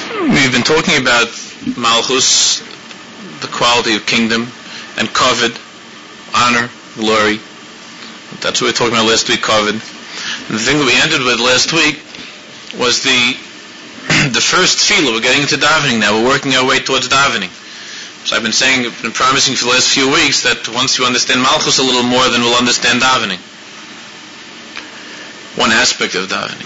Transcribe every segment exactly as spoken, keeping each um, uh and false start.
We've been talking about Malchus, the quality of kingdom, and Kavod, honor, glory. That's what we were talking about last week, Kavod. And the thing that we ended with last week was the the first tefillah. We're getting into davening now. We're working our way towards davening. So I've been saying, I've been promising for the last few weeks that once you understand Malchus a little more, then we'll understand davening. One aspect of davening.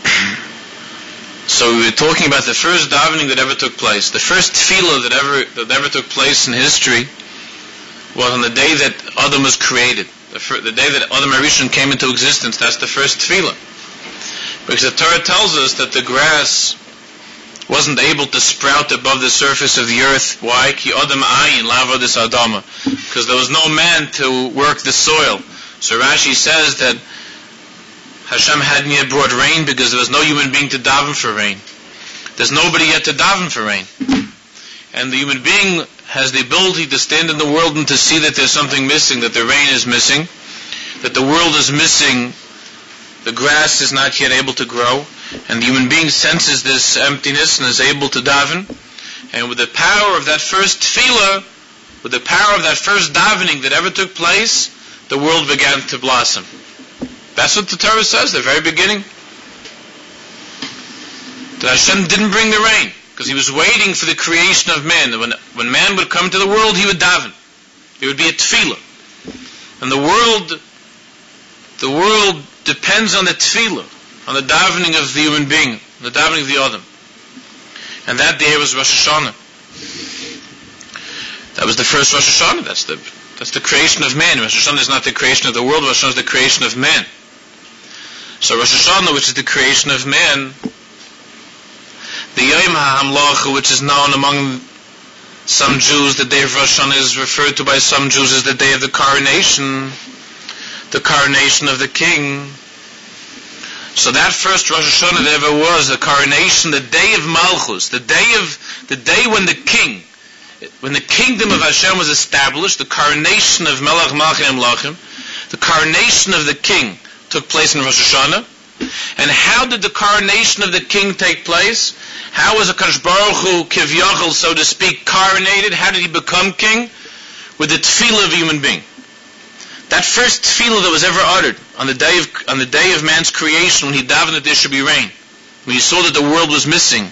So we were talking about the first davening that ever took place. The first tefillah that ever that ever took place in history was on the day that Adam was created. The, fir- the day that Adam HaRishon came into existence. That's the first tefillah. Because the Torah tells us that the grass wasn't able to sprout above the surface of the earth. Why? Ki Adam ayin la'avodas Adama. Because there was no man to work the soil. So Rashi says that Hashem hadn't yet brought rain because there was no human being to daven for rain. There's nobody yet to daven for rain. And the human being has the ability to stand in the world and to see that there's something missing, that the rain is missing, that the world is missing, the grass is not yet able to grow, and the human being senses this emptiness and is able to daven. And with the power of that first tefillah, with the power of that first davening that ever took place, the world began to blossom. That's what the Torah says, the very beginning. That Hashem didn't bring the rain, because He was waiting for the creation of man. When, when man would come to the world, he would daven. It would be a tefillah. And the world, the world depends on the tefillah, on the davening of the human being, the davening of the Adam. And that day was Rosh Hashanah. That was the first Rosh Hashanah. That's the that's the creation of man. Rosh Hashanah is not the creation of the world. Rosh Hashanah is the creation of man. So Rosh Hashanah, which is the creation of man, the Yom HaHamlacha, which is known among some Jews, the day of Rosh Hashanah is referred to by some Jews as the day of the coronation, the coronation of the king. So that first Rosh Hashanah that ever was, the coronation, the day of Malchus, the day of the day when the king, when the kingdom of Hashem was established, the coronation of Melech Malchim Lachim, the coronation of the king took place in Rosh Hashanah. And how did the coronation of the king take place? How was HaKadosh Baruch Hu, Kivyachol, so to speak, coronated? How did he become king? With the tefillah of a human being. That first tefillah that was ever uttered on the day of on the day of man's creation, when he davened that there should be rain, when he saw that the world was missing.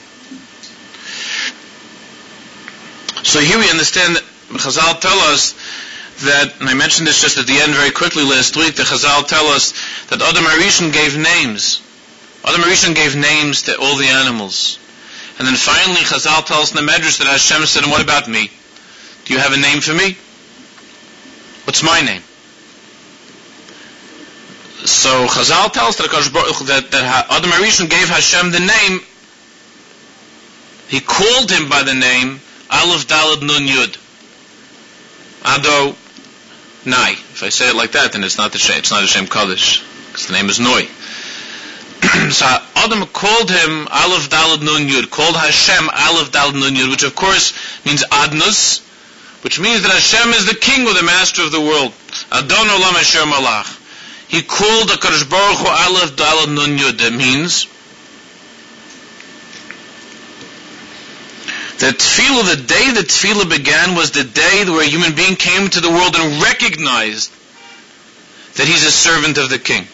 So here we understand that Chazal tell us that, and I mentioned this just at the end very quickly last week, the Chazal tell us that Adam HaRishon gave names. Adam HaRishon gave names to all the animals. And then finally Chazal tells us in the Medrash that Hashem said, and what about me? Do you have a name for me? What's my name? So Chazal tells us that, that, that Adam HaRishon gave Hashem the name. He called him by the name Aleph Daled Nun Yud. Ado Nai. If I say it like that, then it's not the Shem, it's not a Shem Kaddish, because the name is Noi. So Adam called him Aleph Daled Nun Yud, called Hashem Aleph Daled Nun Yud, which of course means Adnus, which means that Hashem is the king or the master of the world. Adon Olam Asher Malach. He called HaKadosh Baruch Hu Aleph Daled Nun Yud. That means the tefillah, the day the tefillah began, was the day where a human being came into the world and recognized that he's a servant of the king.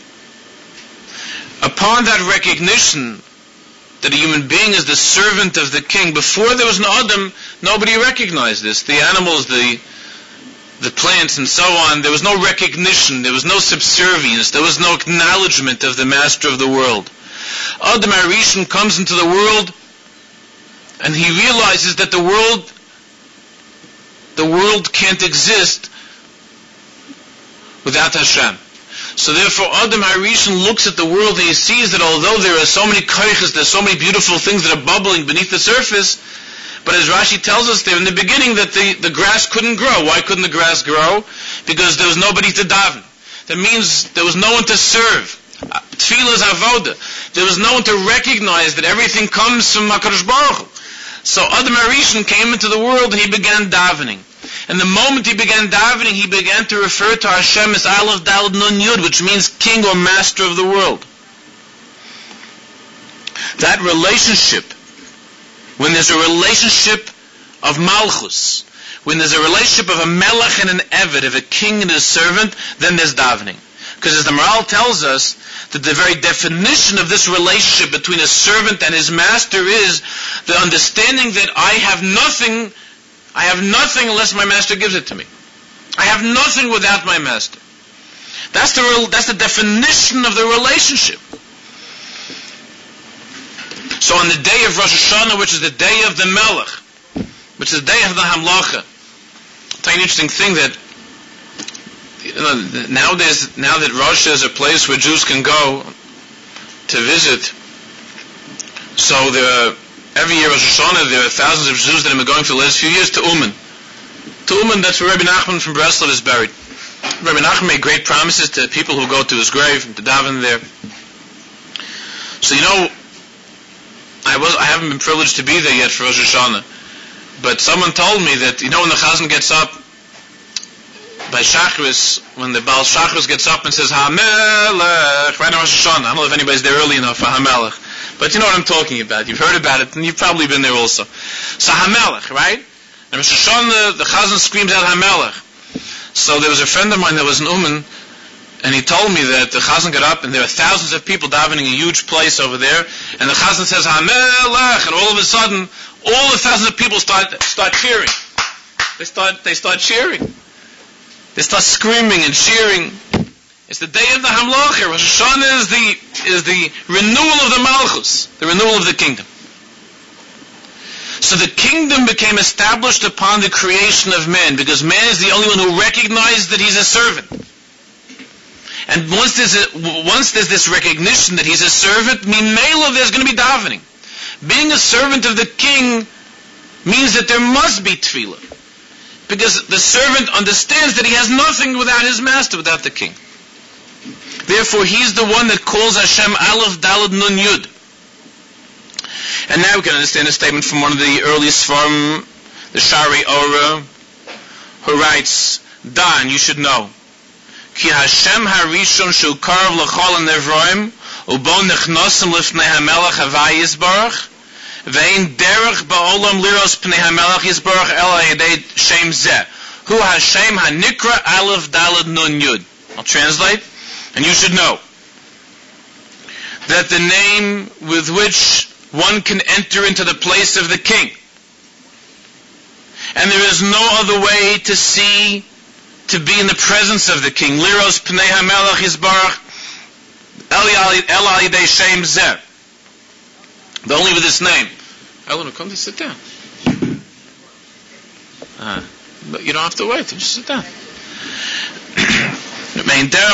Upon that recognition that a human being is the servant of the king, before there was an Adam, nobody recognized this. The animals, the the plants and so on, there was no recognition, there was no subservience, there was no acknowledgement of the master of the world. Adam HaRishon comes into the world and he realizes that the world the world can't exist without Hashem. So therefore Adam HaRishon looks at the world and he sees that although there are so many koiches, there's so many beautiful things that are bubbling beneath the surface, but as Rashi tells us there in the beginning that the, the grass couldn't grow. Why couldn't the grass grow? Because there was nobody to daven. That means there was no one to serve. Tefillah is avoda. There was no one to recognize that everything comes from HaKadosh Baruch Hu. So Adam HaRishon came into the world and he began davening. And the moment he began davening, he began to refer to Hashem as Aleph Daled Nun Yud, which means king or master of the world. That relationship when there's a relationship of malchus, when there's a relationship of a melech and an eved, of a king and a servant, then there's davening. Because as the Maral tells us, that the very definition of this relationship between a servant and his master is the understanding that I have nothing, I have nothing unless my master gives it to me. I have nothing without my master. That's the, that's the definition of the relationship. So on the day of Rosh Hashanah, which is the day of the Melech, which is the day of the Hamlacha, I'll tell you an interesting thing that you know, nowadays, now that Rosh is a place where Jews can go to visit, so there are, every year Rosh Hashanah there are thousands of Jews that have been going for the last few years to Uman. To Uman, that's where Rabbi Nachman from Breslov is buried. Rabbi Nachman made great promises to people who go to his grave, to daven there. So you know, I was I haven't been privileged to be there yet for Rosh Hashanah, but someone told me that, you know, when the Chazan gets up by Shachris, when the Baal Shachris gets up and says HaMelech, right on Rosh Hashanah, I don't know if anybody's there early enough for HaMelech, but you know what I'm talking about. You've heard about it, and you've probably been there also. So HaMelech, right? And Rosh Hashanah, the Chazan screams out HaMelech. So there was a friend of mine that was in Uman, and he told me that the Chazan got up, and there are thousands of people davening in a huge place over there, and the Chazan says HaMelech, and all of a sudden, all the thousands of people start start cheering. They start they start cheering. They start screaming and cheering. It's the day of the Hamlacha. Rosh Hashanah is the is the renewal of the Malchus, the renewal of the kingdom. So the kingdom became established upon the creation of man, because man is the only one who recognized that he's a servant. And once there's a, once there's this recognition that he's a servant, mimela, there's going to be davening. Being a servant of the king means that there must be tefillah, because the servant understands that he has nothing without his master, without the king. Therefore, he's the one that calls Hashem Aleph Daled Nun Yud. And now we can understand a statement from one of the earliest from the Shari Ora, who writes, Dan, you should know, Ki Hashem Harishon Shu Karv L'chol Nevroim Ubo Nechnosim Lifnei HaMelech Havai Yisbarach Vein Derech Ba'olam Liros Pnei HaMelech Yisbarach El HaYedei Shem Zeh Hu Hashem HaNikra Aleph Daled Nun Yud. I'll translate. And you should know that the name with which one can enter into the place of the king, and there is no other way to see, to be in the presence of the king, Liros Pnei HaMelech Yisbarach El HaYedei Shem Zeh, the only with this name. Eleanor, come to sit down. Uh, but you don't have to wait, just sit down. That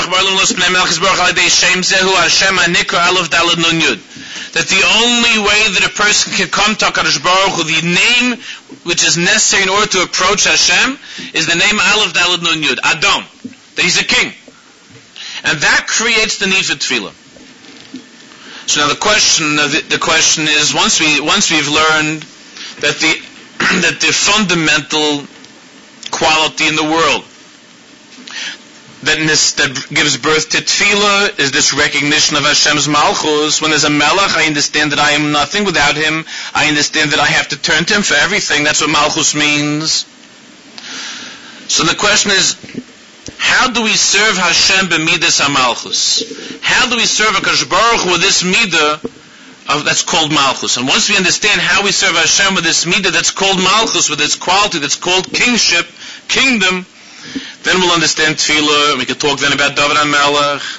the only way that a person can come to HaKadosh Baruch Hu, the name which is necessary in order to approach Hashem, is the name Aleph Daled Nun Yud, Adon, that he's a king. And that creates the need for tefillah. So now the question, the, the question is, once we once we've learned that the that the fundamental quality in the world that, this, that gives birth to tefillah is this recognition of Hashem's malchus. When there's a melech, I understand that I am nothing without him. I understand that I have to turn to him for everything. That's what malchus means. So the question is, how do we serve Hashem b'midas ha-malchus? How do we serve HaKadosh Baruch Hu with this midah of, that's called malchus? And once we understand how we serve Hashem with this midah that's called malchus, with its quality that's called kingship, kingdom, then we'll understand tefillah, and we can talk then about David HaMelech.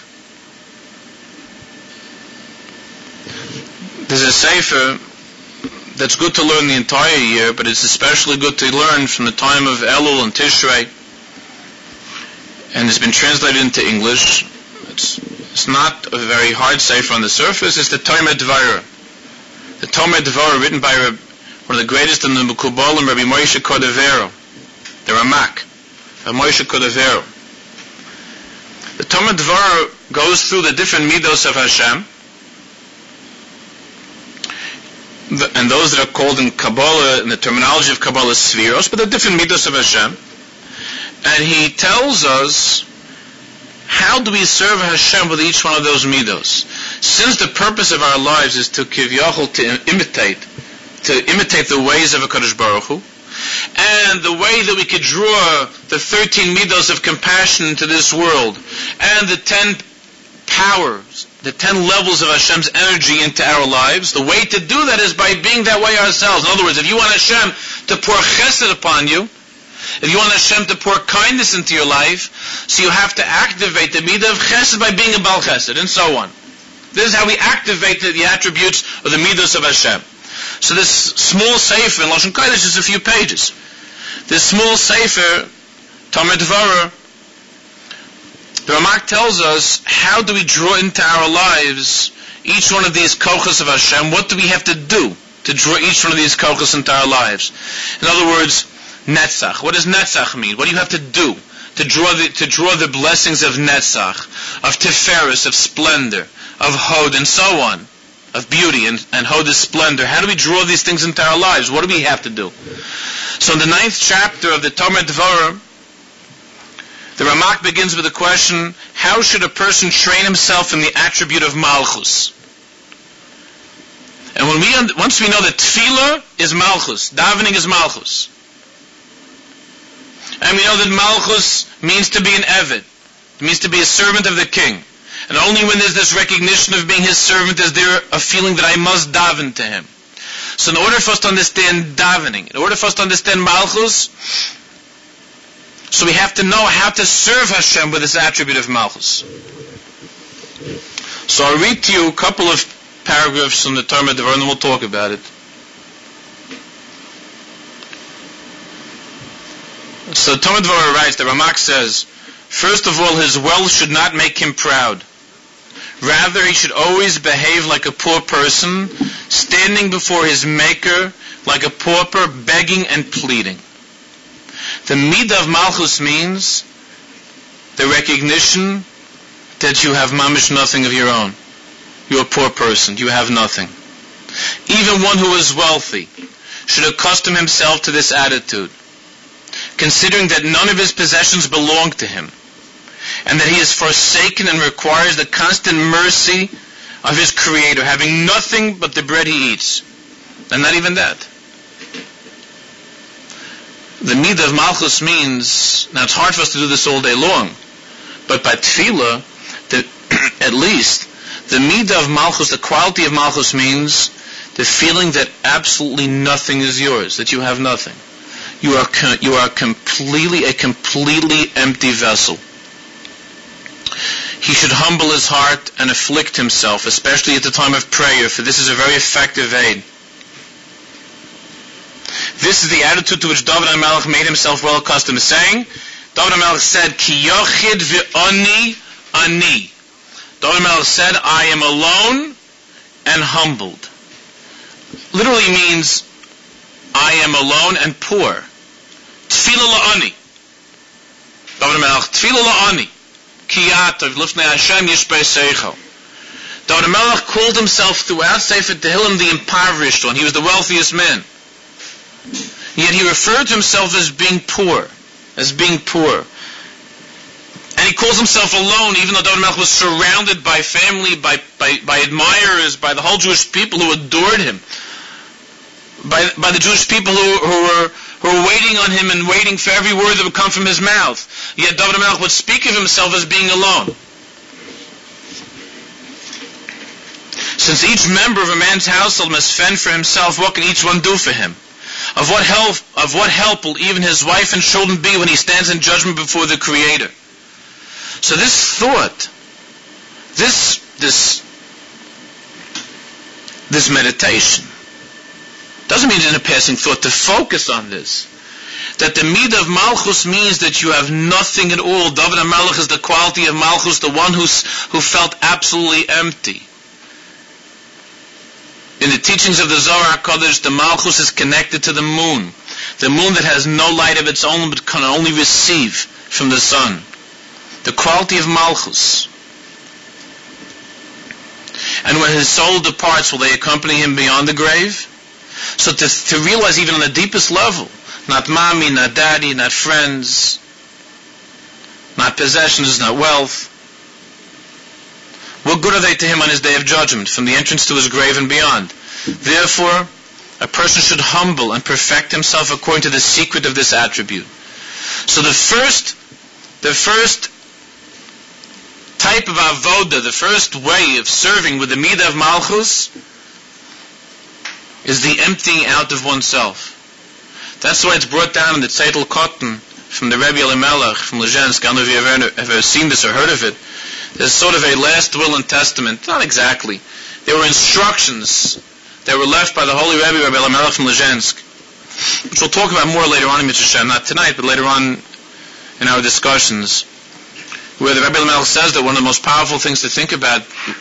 There's a sefer that's good to learn the entire year, but it's especially good to learn from the time of Elul and Tishrei, and it's been translated into English. It's, it's not a very hard sefer on the surface. It's the Tomei Dvara. The Tomei Dvara, written by Reb, one of the greatest in the Mekubalim, Rabbi Moshe Cordovero, the Ramak, Rabbi Moshe Cordovero. The Tomei Dvara goes through the different midos of Hashem, the, and those that are called in Kabbalah, in the terminology of Kabbalah, Sfiros, but the different midos of Hashem. And he tells us, how do we serve Hashem with each one of those midos? Since the purpose of our lives is to kivyachol, to imitate to imitate the ways of HaKadosh Baruch Hu. And the way that we could draw the thirteen midos of compassion into this world, and the ten powers, the ten levels of Hashem's energy into our lives, the way to do that is by being that way ourselves. In other words, if you want Hashem to pour chesed upon you, if you want Hashem to pour kindness into your life, so you have to activate the midah of chesed by being a Baal Chesed, and so on. This is how we activate the, the attributes of the midos of Hashem. So this small sefer in Lashon Kodesh is a few pages. This small sefer, Talmud Dvorah, the Ramak tells us how do we draw into our lives each one of these kochos of Hashem. What do we have to do to draw each one of these kochos into our lives? In other words, Netzach. What does Netzach mean? What do you have to do to draw the to draw the blessings of Netzach, of Tiferes, of splendor, of Hod, and so on, of beauty and, and Hod is splendor? How do we draw these things into our lives? What do we have to do? So in the ninth chapter of the Talmud Dvorah, the Ramak begins with the question, how should a person train himself in the attribute of Malchus? And when we once we know that Tefillah is Malchus, davening is Malchus, and we know that Malchus means to be an Eved, it means to be a servant of the king, and only when there's this recognition of being his servant is there a feeling that I must daven to him. So in order for us to understand davening, in order for us to understand Malchus, so we have to know how to serve Hashem with this attribute of Malchus. So I'll read to you a couple of paragraphs from the Talmud Dvorah and then we'll talk about it. So Talmud Dvorah writes, the Ramak says, first of all, his wealth should not make him proud. Rather, he should always behave like a poor person, standing before his Maker like a pauper, begging and pleading. The midah of Malchus means the recognition that you have mamish nothing of your own. You're a poor person. You have nothing. Even one who is wealthy should accustom himself to this attitude, considering that none of his possessions belong to him, and that he is forsaken and requires the constant mercy of his Creator, having nothing but the bread he eats, and not even that. The midah of Malchus means, now it's hard for us to do this all day long, but by tefillah, the, at least, the midah of Malchus, the quality of Malchus means the feeling that absolutely nothing is yours, that you have nothing. You are you are completely a completely empty vessel. He should humble his heart and afflict himself, especially at the time of prayer, for this is a very effective aid. This is the attitude to which David HaMelech made himself well accustomed, saying, David HaMelech said, Ki yochid v'oni ani. David HaMelech said, I am alone and humbled. Literally means, I am alone and poor. Tefillah la'ani. David HaMelech, Tefillah la'ani. Ki yatav lifnei Hashem yishbei seichel. David HaMelech called himself throughout Sefer Tehillim the impoverished one. He was the wealthiest man. Yet he referred to himself as being poor, as being poor. And he calls himself alone, even though David HaMelech was surrounded by family, by, by, by admirers, by the whole Jewish people who adored him, by, by the Jewish people who, who were who were waiting on him and waiting for every word that would come from his mouth. Yet David HaMelech would speak of himself as being alone. Since each member of a man's household must fend for himself, what can each one do for him? Of what help, of what help will even his wife and children be when he stands in judgment before the Creator? So this thought, this this this meditation, doesn't mean in a passing thought to focus on this. That the midah of Malchus means that you have nothing at all. David HaMelech is the quality of Malchus, the one who's, who felt absolutely empty. In the teachings of the Zohar HaKadosh, the Malchus is connected to the moon. The moon that has no light of its own but can only receive from the sun. The quality of Malchus. And when his soul departs, will they accompany him beyond the grave? So to, to realize even on the deepest level, not mommy, not daddy, not friends, not possessions, not wealth, what good are they to him on his day of judgment, from the entrance to his grave and beyond? Therefore, A person should humble and perfect himself according to the secret of this attribute. So the first, the first type of avoda, the first way of serving with the midah of malchus, is the emptying out of oneself. That's why it's brought down in the Tzeitel Cotton from the Rebbe Elimelech from Lezhensk. I don't know if you've ever, ever seen this or heard of it. There's sort of a last will and testament. Not exactly. There were instructions that were left by the Holy Rebbe, Rebbe Elimelech from Lezhensk, which we'll talk about more later on in Mitzvah Shem, not tonight, but later on in our discussions, where the Rebbe Elimelech says that one of the most powerful things to think about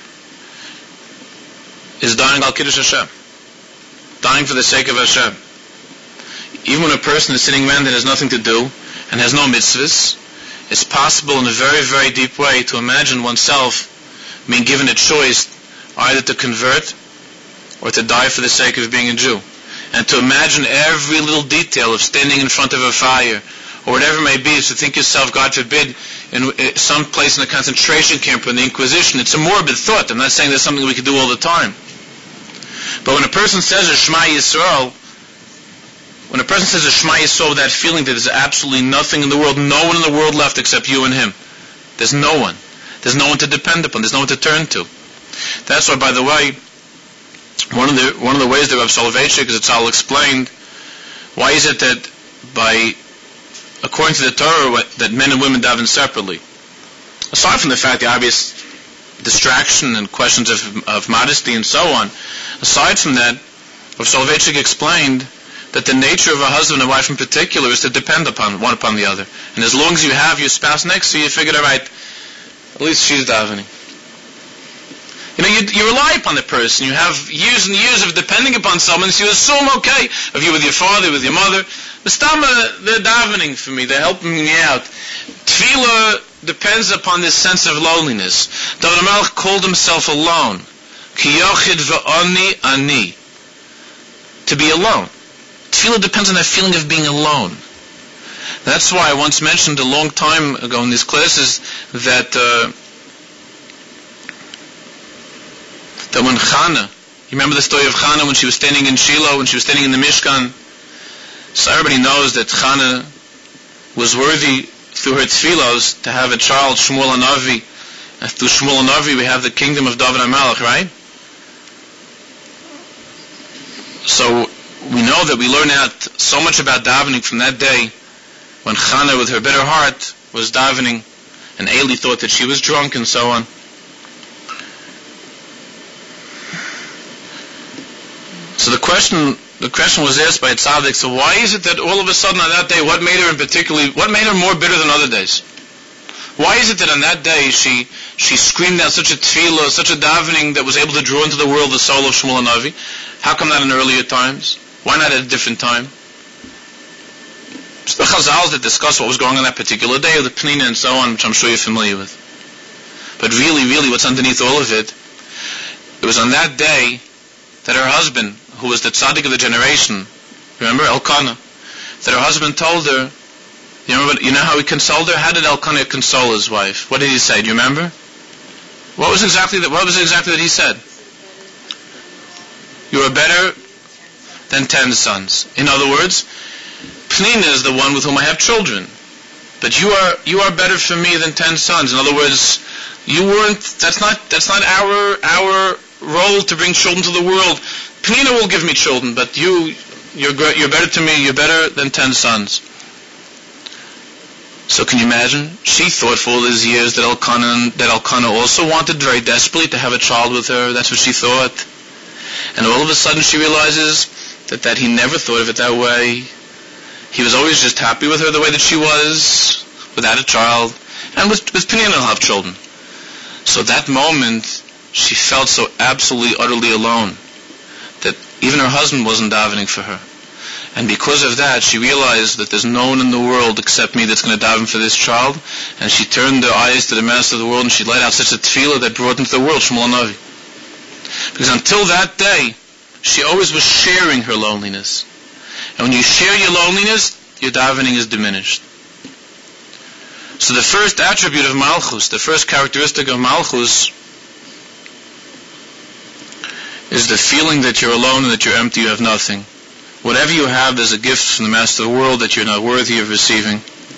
is dying al Kiddush Hashem. Dying for the sake of Hashem. Even when a person is sitting around and has nothing to do and has no mitzvahs, it's possible in a very, very deep way to imagine oneself being given a choice either to convert or to die for the sake of being a Jew. And to imagine every little detail of standing in front of a fire or whatever it may be, is to think yourself, God forbid, in some place in a concentration camp or in the Inquisition. It's a morbid thought. I'm not saying that's something we could do all the time. But when a person says a Shema Yisrael, when a person says a Shema Yisrael with that feeling that there's absolutely nothing in the world, no one in the world left except you and him. There's no one. There's no one to depend upon. There's no one to turn to. That's why, by the way, one of the one of the ways that Rav Soloveitchik, as it's all explained, why is it that by, according to the Torah, that men and women daven separately? Aside from the fact, the obvious distraction and questions of, of modesty and so on, aside from that, Rav Soloveitchik explained that the nature of a husband and wife in particular is to depend upon one upon the other. And as long as you have your spouse next to you, you figure, all right, at least she's davening. You know, you, you rely upon the person. You have years and years of depending upon someone, so you assume, okay, of you with your father, with your mother, the stama, they're davening for me, they're helping me out. Tefillah depends upon this sense of loneliness. David HaMelech called himself alone. Ki yochid v'ani ani. To be alone. Tefillah depends on that feeling of being alone. That's why I once mentioned a long time ago in these classes that uh, that when Chana, you remember the story of Chana when she was standing in Shiloh, when she was standing in the Mishkan? So everybody knows that Chana was worthy through her tefillos to have a child, Shmuel HaNavi. And through Shmuel HaNavi we have the kingdom of David HaMelech, right? So we know that we learn out so much about davening from that day when Chana, with her bitter heart, was davening, and Eli thought that she was drunk and so on. So the question, the question was asked by a tzaddik. So why is it that all of a sudden on that day, what made her in particular, what made her more bitter than other days? Why is it that on that day she she screamed out such a tefillah, such a davening that was able to draw into the world the soul of Shmuel HaNavi? How come not in earlier times? Why not at a different time? It's the Chazals that discuss what was going on that particular day, the Pnina and so on, which I'm sure you're familiar with. But really, really, what's underneath all of it, it was on that day that her husband, who was the tzaddik of the generation, remember, Elkanah, that her husband told her, you remember, you know how he consoled her? How did Elkanah console his wife? What did he say? Do you remember? What was exactly that? What was exactly that he said? You are better than ten sons. In other words, Pnina is the one with whom I have children, but you are you are better for me than ten sons. In other words, you weren't. That's not that's not our our role to bring children to the world. Pnina will give me children, but you you're you're better to me. You're better than ten sons. So can you imagine? She thought for all these years that Elkanah that Elkanah also wanted very desperately to have a child with her. That's what she thought. And all of a sudden she realizes that, that he never thought of it that way. He was always just happy with her the way that she was, without a child. And with, with Pnina will have children. So that moment, she felt so absolutely, utterly alone that even her husband wasn't davening for her. And because of that, she realized that there's no one in the world except me that's going to daven for this child. And she turned her eyes to the master of the world and she let out such a tefillah that brought into the world Shmuel HaNavi. Because until that day, she always was sharing her loneliness. And when you share your loneliness, your davening is diminished. So the first attribute of Malchus, the first characteristic of Malchus, is the feeling that you're alone and that you're empty, you have nothing. whatever you have is a gift from the Master of the world that you're not worthy of receiving.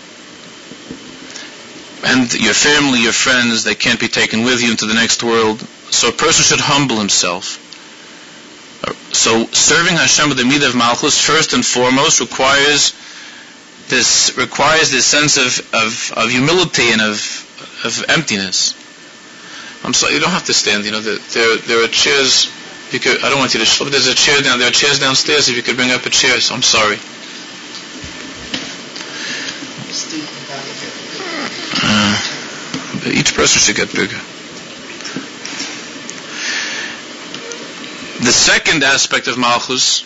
And your family, your friends, they can't be taken with you into the next world. So a person should humble himself. So serving Hashem with the midah of Malchus, first and foremost, requires this requires this sense of, of, of humility and of of emptiness. I'm sorry, you don't have to stand. You know, there there, there are chairs. You could, I don't want you to. But there's a chair down. There are chairs downstairs. If you could bring up a chair. So I'm sorry. Uh, but each person should get bigger. The second aspect of Malchus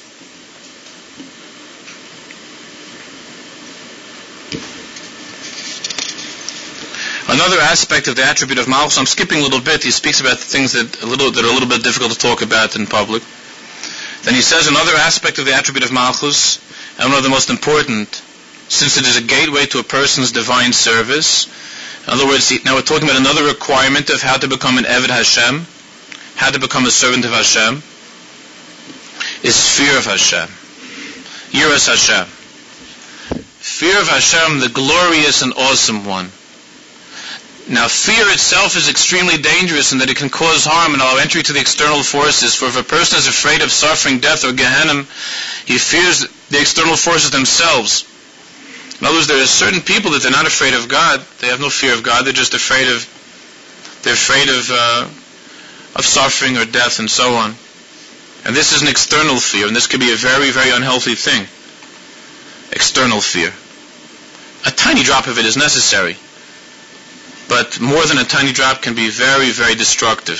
another aspect of the attribute of Malchus, I'm skipping a little bit, he speaks about things that, a little, that are a little bit difficult to talk about in public. Then he says another aspect of the attribute of Malchus, and one of the most important, since it is a gateway to a person's divine service. In other words, now we're talking about another requirement of how to become an Eved Hashem, how to become a servant of Hashem, is fear of Hashem. Yiras Hashem. Fear of Hashem, the glorious and awesome one. Now, fear itself is extremely dangerous in that it can cause harm and allow entry to the external forces. For if a person is afraid of suffering, death, or Gehenna, he fears the external forces themselves. In other words, there are certain people that they're not afraid of God. They have no fear of God. They're just afraid of, they're afraid of, uh, of suffering or death and so on. And this is an external fear, and this could be a very, very unhealthy thing. External fear. A tiny drop of it is necessary. But more than a tiny drop can be very, very destructive.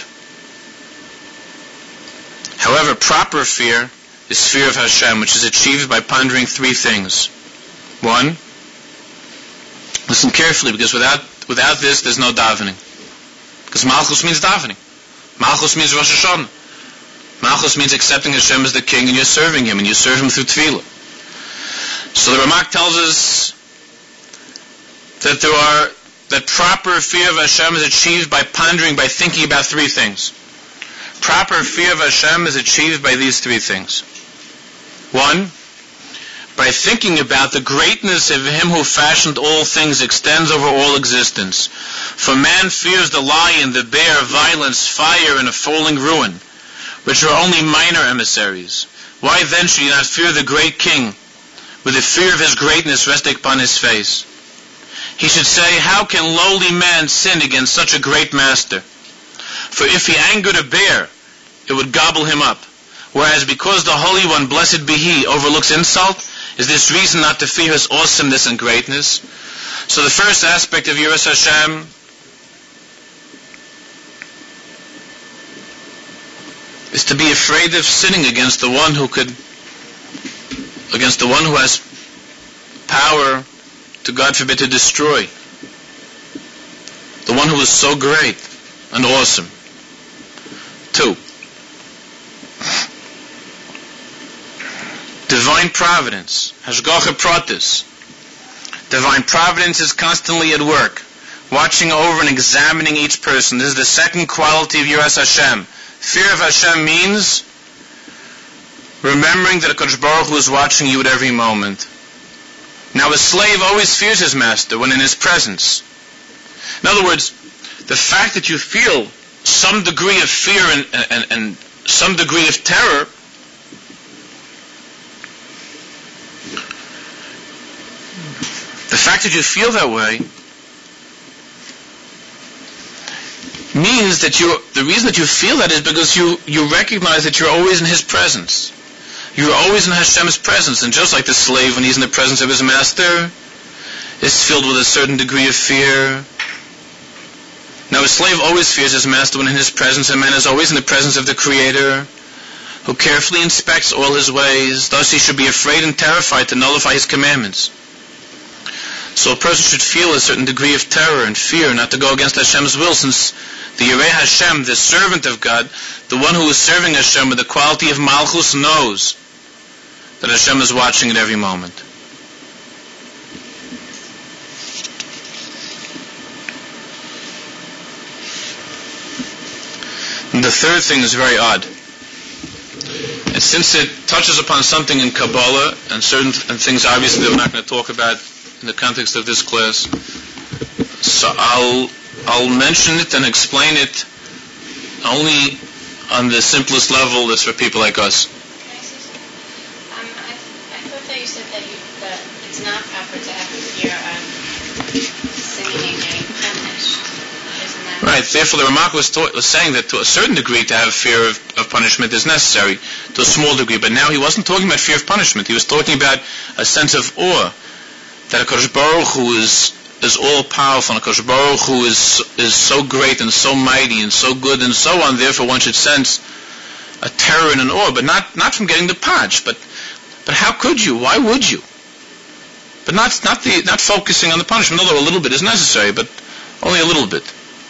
However, proper fear is fear of Hashem, which is achieved by pondering three things. One, listen carefully, because without without this, there's no davening. Because Malchus means davening. Malchus means Rosh Hashanah. Malchus means accepting Hashem as the king, and you're serving him, and you serve him through tefillah. So the Ramak tells us that there are that proper fear of Hashem is achieved by pondering, by thinking about three things. Proper fear of Hashem is achieved by these three things. One, by thinking about the greatness of Him who fashioned all things, extends over all existence. For man fears the lion, the bear, violence, fire, and a falling ruin, which are only minor emissaries. Why then should you not fear the great King, with the fear of His greatness resting upon His face? He should say, how can lowly man sin against such a great master? For if he angered a bear, it would gobble him up. Whereas because the Holy One, blessed be He, overlooks insult, is this reason not to fear His awesomeness and greatness? So the first aspect of Yiras Hashem is to be afraid of sinning against the one who could, against the one who has power to, God forbid, to destroy. The one who is so great and awesome. Two, divine providence, Hashgacha Pratis. Divine providence is constantly at work, watching over and examining each person. This is the second quality of Yiras Hashem. Fear of Hashem means remembering that HaKadosh Baruch Hu is watching you at every moment. Now a slave always fears his master when in his presence. In other words, the fact that you feel some degree of fear and, and, and some degree of terror the fact that you feel that way means that you, the reason that you feel that is because you, you recognize that you're always in His presence. You're always in Hashem's presence, and just like the slave, when he's in the presence of his master, is filled with a certain degree of fear. Now a slave always fears his master when in his presence, and man is always in the presence of the Creator, who carefully inspects all his ways. Thus he should be afraid and terrified to nullify His commandments. So a person should feel a certain degree of terror and fear not to go against Hashem's will, since the Yirei Hashem, the servant of God, the one who is serving Hashem with the quality of Malchus, knows that Hashem is watching at every moment. And the third thing is very odd. And since it touches upon something in Kabbalah, and certain th- and things obviously that we're not going to talk about in the context of this class, so I'll I'll mention it and explain it only on the simplest level that's for people like us. Can I say something? Um, I, I thought that you said that, you, that it's not proper to have fear of sinning and getting punished. Isn't that Right. Therefore, the Ramak was, taught, was saying that to a certain degree to have fear of, of punishment is necessary, to a small degree. But now he wasn't talking about fear of punishment. He was talking about a sense of awe, that HaKadosh Baruch Hu is is all powerful, and HaKadosh Baruch Hu is is so great and so mighty and so good and so on. Therefore, one should sense a terror and an awe, but not not from getting the patch. But but how could you? Why would you? But not not the not focusing on the punishment. Although a little bit is necessary, but only a little bit.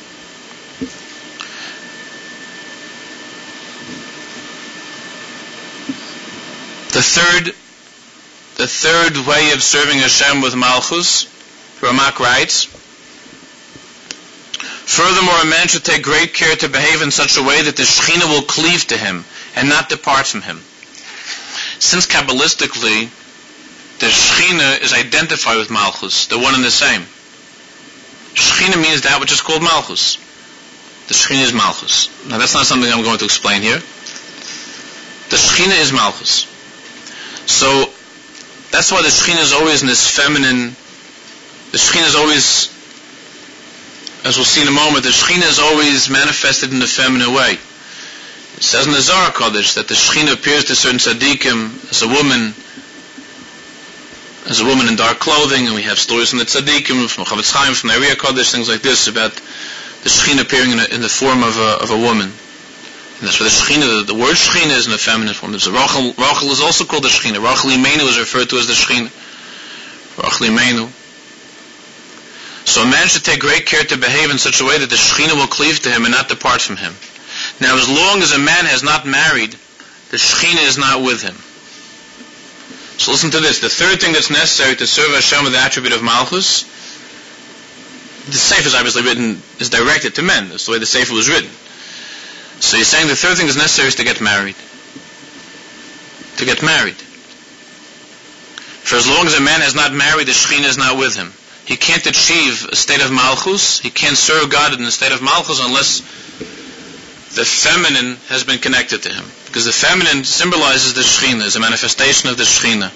The third, the third way of serving Hashem with Malchus, Ramak writes, furthermore, a man should take great care to behave in such a way that the Shekhinah will cleave to him and not depart from him. Since Kabbalistically, the Shekhinah is identified with Malchus, the one and the same. Shekhinah means that which is called Malchus. The Shekhinah is Malchus. Now that's not something I'm going to explain here. The Shekhinah is Malchus. So, that's why the Shekhinah is always in this feminine, the Shekhinah is always, as we'll see in a moment, the Shekhinah is always manifested in a feminine way. It says in the Zohar Kodesh that the Shekhinah appears to certain tzaddikim as a woman, as a woman in dark clothing, and we have stories from the tzaddikim, from Chavetz Chaim, from the Ariya Kodesh, things like this, about the Shekhinah appearing in, a, in the form of a, of a woman. And that's why the Shekhinah, the, the word Shekhinah is in a feminine form. There's a Rachel, Rachel is also called the Shekhinah. Rachel Imeinu is referred to as the Shekhinah. Rachel Imeinu. So a man should take great care to behave in such a way that the Shekhinah will cleave to him and not depart from him. Now, as long as a man has not married, the Shekhinah is not with him. So listen to this. The third thing that's necessary to serve Hashem with the attribute of Malchus, the Sefer is obviously written, is directed to men. That's the way the Sefer was written. So he's saying the third thing that's necessary is to get married. To get married. For as long as a man has not married, the Shekhinah is not with him. He can't achieve a state of Malchus, he can't serve God in a state of Malchus unless the feminine has been connected to him. Because the feminine symbolizes the Shekhinah, is a manifestation of the Shekhinah.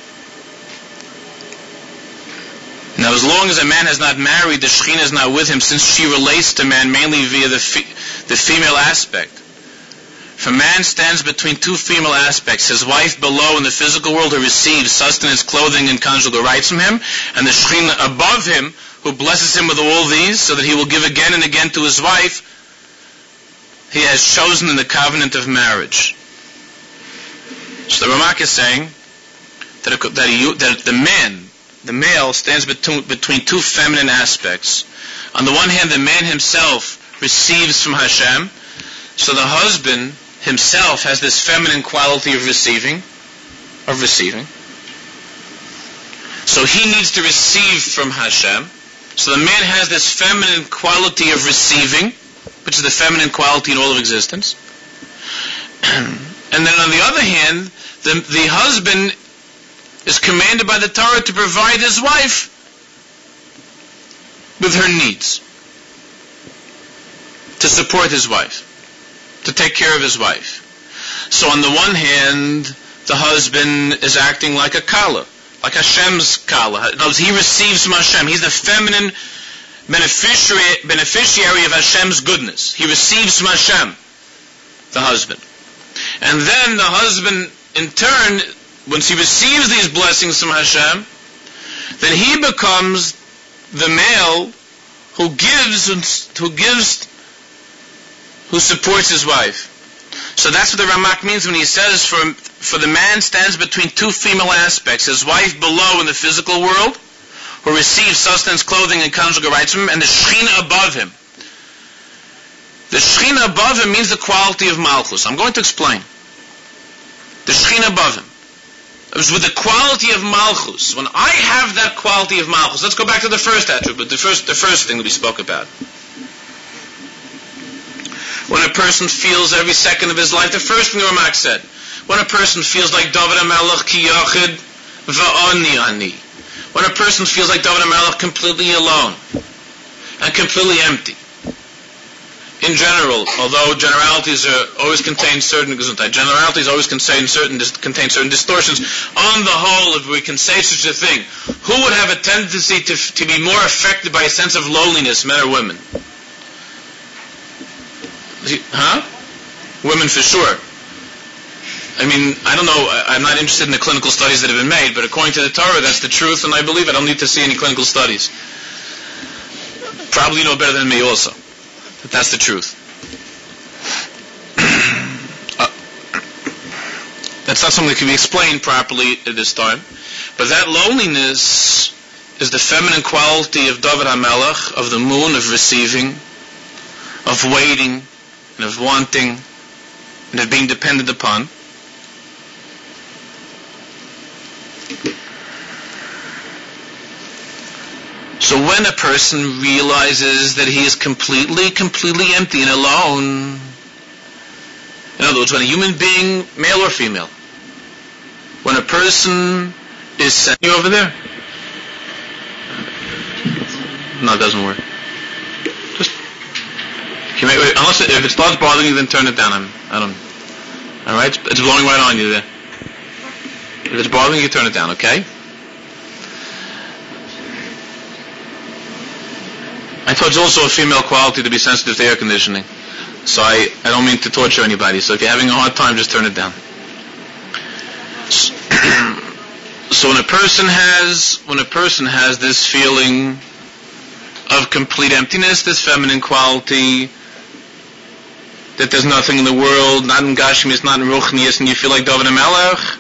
Now, as long as a man has not married, the Shekhinah is not with him, since she relates to man mainly via the fe- the female aspect. For man stands between two female aspects, his wife below in the physical world who receives sustenance, clothing, and conjugal rights from him, and the Shekhinah above him who blesses him with all these, so that he will give again and again to his wife he has chosen in the covenant of marriage. So the Ramak is saying that, a, that, he, that the man, the male, stands between, between two feminine aspects. On the one hand, the man himself receives from Hashem, so the husband himself has this feminine quality of receiving, of receiving. So he needs to receive from Hashem. So the man has this feminine quality of receiving, which is the feminine quality in all of existence. And then on the other hand, the, the husband is commanded by the Torah to provide his wife with her needs, to support his wife, to take care of his wife. So on the one hand, the husband is acting like a kala, like Hashem's kala. In other words, he receives from Hashem. He's the feminine beneficiary, beneficiary of Hashem's goodness. He receives from Hashem, the husband. And then the husband, in turn, once he receives these blessings from Hashem, then he becomes the male who gives, who gives, who supports his wife. So that's what the Ramak means when he says, for, for the man stands between two female aspects, his wife below in the physical world, who receives sustenance, clothing, and conjugal rights from him, and the Shekhinah above him. The Shekhinah above him means the quality of Malchus. I'm going to explain. The Shekhinah above him. It was with the quality of Malchus. When I have that quality of Malchus, let's go back to the first attribute, the first, the first thing that we spoke about. When a person feels every second of his life, the first thing the Ramak said, When a person feels like David HaMelech ki yachid va'ani ani. When a person feels like David HaMelech completely alone and completely empty. In general, although generalities are always contain certain generalities always contain certain contain certain distortions. On the whole, if we can say such a thing, who would have a tendency to to be more affected by a sense of loneliness, men or women? Huh? Women for sure. I mean, I don't know. I'm not interested in the clinical studies that have been made, but according to the Torah, that's the truth, and I believe I don't need to see any clinical studies. Probably you know better than me also. But that's the truth. uh, that's not something that can be explained properly at this time. But that loneliness is the feminine quality of David HaMelech, of the moon, of receiving, of waiting, and of wanting, and of being dependent upon. So when a person realizes that he is completely, completely empty and alone, in other words, when a human being, male or female, when a person is sent, you over there? No, it doesn't work. Just, you may, unless it, if it starts bothering you, then turn it down. I'm, I don't. All right, it's, it's blowing right on you there. If it's bothering you, turn it down. Okay. I thought it's also a female quality to be sensitive to air conditioning. So I, I don't mean to torture anybody. So if you're having a hard time, just turn it down. So when a person has, when a person has this feeling of complete emptiness, this feminine quality, that there's nothing in the world, not in Gashmius, not in Ruchnius, and you feel like David HaMelech,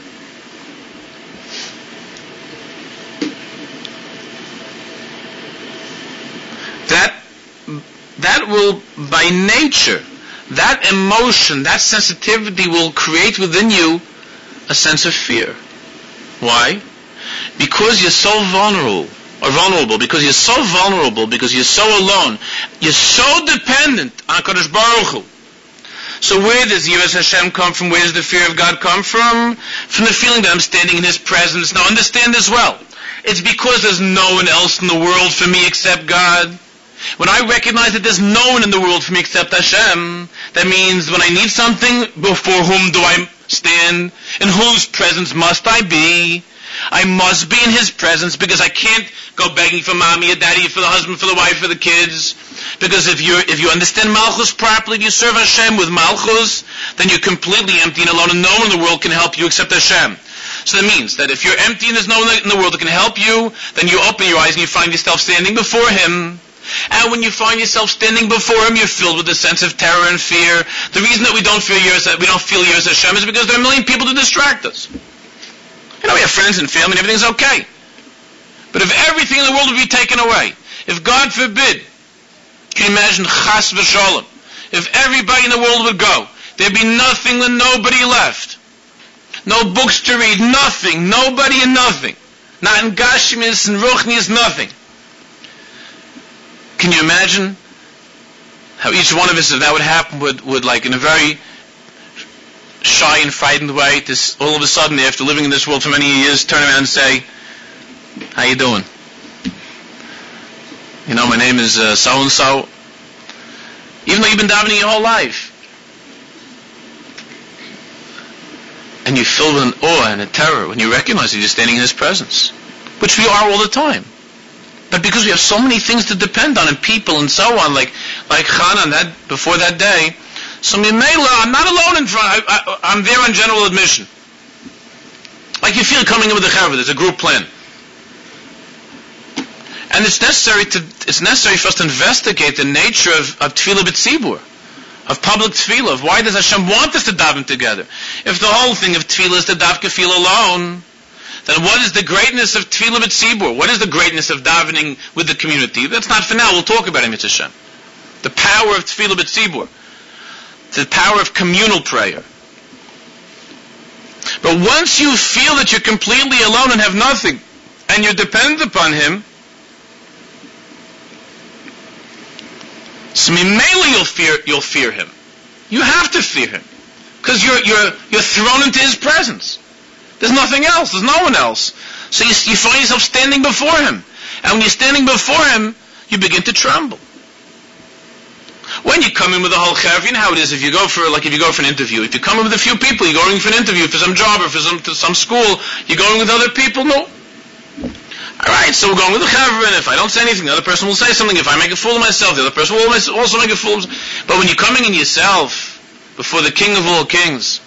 that that will, by nature, that emotion, that sensitivity will create within you a sense of fear. Why? Because you're so vulnerable, or vulnerable, because you're so vulnerable, because you're so alone, you're so dependent on HaKadosh Baruch Hu. So where does Yiras Hashem come from? Where does the fear of God come from? From the feeling that I'm standing in His presence. Now understand this well. It's because there's no one else in the world for me except God. When I recognize that there's no one in the world for me except Hashem, that means when I need something, before whom do I stand? In whose presence must I be? I must be in His presence, because I can't go begging for mommy or daddy, for the husband, for the wife, for the kids. Because if you if you understand Malchus properly, if you serve Hashem with Malchus, then you're completely empty and alone, and no one in the world can help you except Hashem. So that means that if you're empty and there's no one in the world that can help you, then you open your eyes and you find yourself standing before Him. And when you find yourself standing before Him, you're filled with a sense of terror and fear. The reason that we don't feel Yiras, we don't feel Yiras Hashem is because there are a million people to distract us. You know, we have friends and family and everything's okay. But if everything in the world would be taken away, if God forbid, can you imagine Chas v'Sholem, if everybody in the world would go, there'd be nothing and nobody left. No books to read, nothing, nobody and nothing. Not in Gashmius and Ruchnius, nothing. Can you imagine how each one of us, if that would happen, would, would like in a very shy and frightened way, this, all of a sudden, after living in this world for many years, turn around and say, how you doing? You know, my name is uh, so-and-so. Even though you've been davening your whole life. And you feel with an awe and a terror when you recognize that you're standing in His presence. Which we are all the time. But because we have so many things to depend on, and people and so on, like like Chana, that before that day, so Mimela, I'm not alone in front. I, I, I'm there on general admission. Like you feel coming in with a chaver. There's a group plan, and it's necessary to it's necessary for us to investigate the nature of, of Tefillah B'Tzibur, of public Tefillah. Of why does Hashem want us to daven together? If the whole thing of Tefillah is to dafka feel alone, then what is the greatness of Tefillah B'Tzibur? What is the greatness of davening with the community? That's not for now. We'll talk about it, Mitzvah Hashem. The power of Tefillah B'Tzibur. The power of communal prayer. But once you feel that you're completely alone and have nothing, and you're dependent upon Him, so Mimele you'll fear, you'll fear Him. You have to fear Him. Because you're, you're, you're thrown into His presence. There's nothing else. There's no one else. So you, you find yourself standing before Him. And when you're standing before Him, you begin to tremble. When you come in with a whole chav, you know how it is if you go for, like if you go for an interview. If you come in with a few people, you're going for an interview for some job or for some, to some school, you're going with other people, no. Alright, so we're going with the chav, and if I don't say anything, the other person will say something. If I make a fool of myself, the other person will also make a fool of himself. But when you're coming in yourself, before the King of all kings,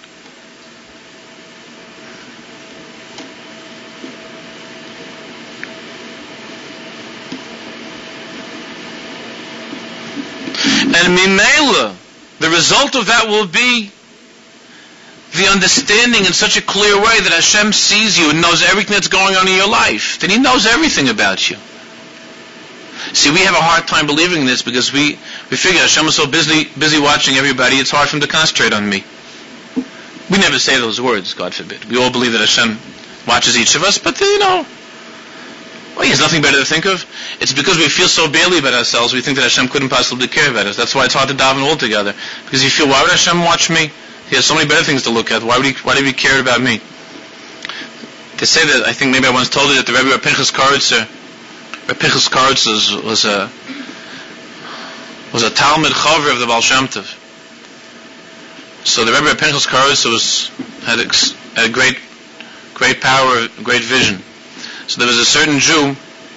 and Mimela, the result of that will be the understanding in such a clear way that Hashem sees you and knows everything that's going on in your life. That He knows everything about you. See, we have a hard time believing this because we, we figure Hashem is so busy busy watching everybody, it's hard for Him to concentrate on me. We never say those words, God forbid. We all believe that Hashem watches each of us, but you know, well, He has nothing better to think of. It's because we feel so badly about ourselves, we think that Hashem couldn't possibly care about us. That's why it's hard to daven altogether. Because you feel, why would Hashem watch me? He has so many better things to look at. Why would He, why did He care about me? They say that, I think maybe I once told you that the Rebbe Reb Pinchas Karitzer, Reb Pinchas Karitzer was, was a, was a Talmud Chaver of the Baal Shem Tov. So the Rebbe Reb Pinchas Karitzer was, had, ex, had a great, great power, great vision. So there was a certain Jew